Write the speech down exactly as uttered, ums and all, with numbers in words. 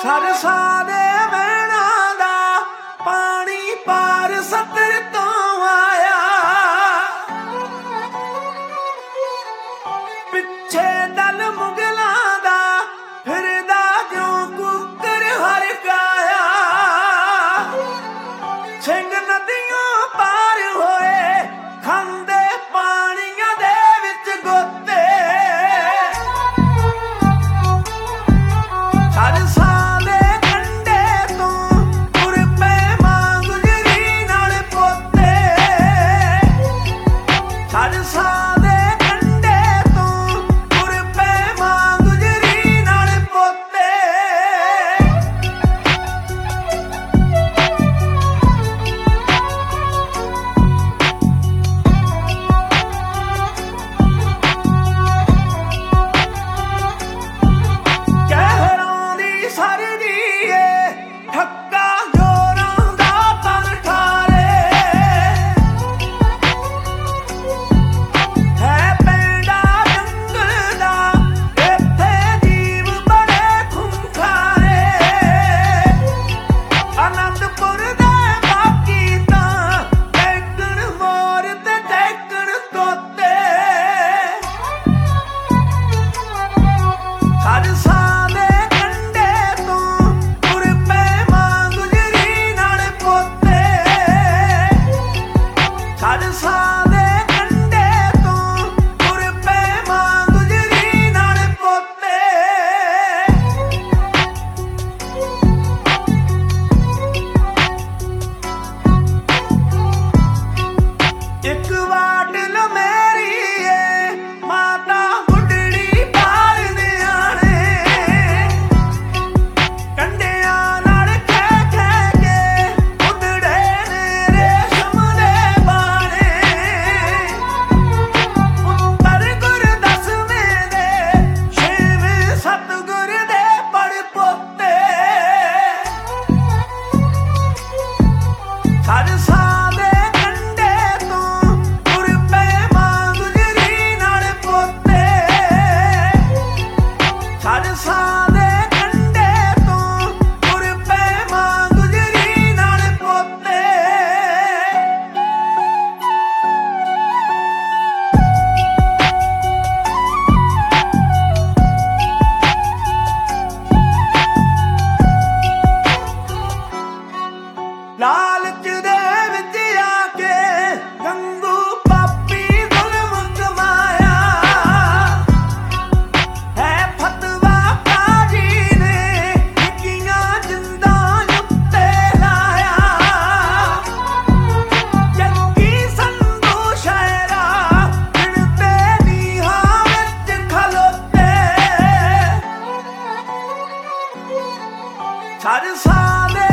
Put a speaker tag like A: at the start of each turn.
A: सरसा दे वैणा दा पानी पार सतर तो आया, पिछे दल मुगलां दा फिरदा क्यों कुकर हरकाया। सिंह नदियों पार होए खांदे पानियां दे विच गोते, सरसा दे कंढे तों तुर पे मां गुजरी नाल पोते, सरसा दे कंढे तों तुर पे मां गुजरी नाल पोते। कहरां दी सरदी ए ठक्का जोरां दा तन ठारे, है पैंडा जंगल दा इत्थे जीव बड़े खूंखारे। आनंदपुर दे बाकी तां टैकण मोर ते टैकण तोते, सरसा दे कंढे तों तुर पे मां गुजरी नाल पोते, सरसा दे कंढे तों तुर पे मां गुजरी नाल पोते। इक वाट लो मेरी ए माता बुढ़ड़ी पार नियाणे, कंढियां नाल खै खै के उधड़े ने रेशम दे बाणे। पुत्तर गुर दसवें दे छेवें सतगुर दे पड़ पोते, सरसा दे कंढे तों तुर पे मां गुजरी नाल पोते, सरसा दे कंढे तों तुर पे मां गुजरी नाल पोते। लालच दे विच आके गंगू पापी जुल्म कमाया, है फतवा काजी ने निक्कियां जिंदां उत्ते लाया। जग्गी संधू शायरा गिणते नीहां विच खलोते, सरसा दे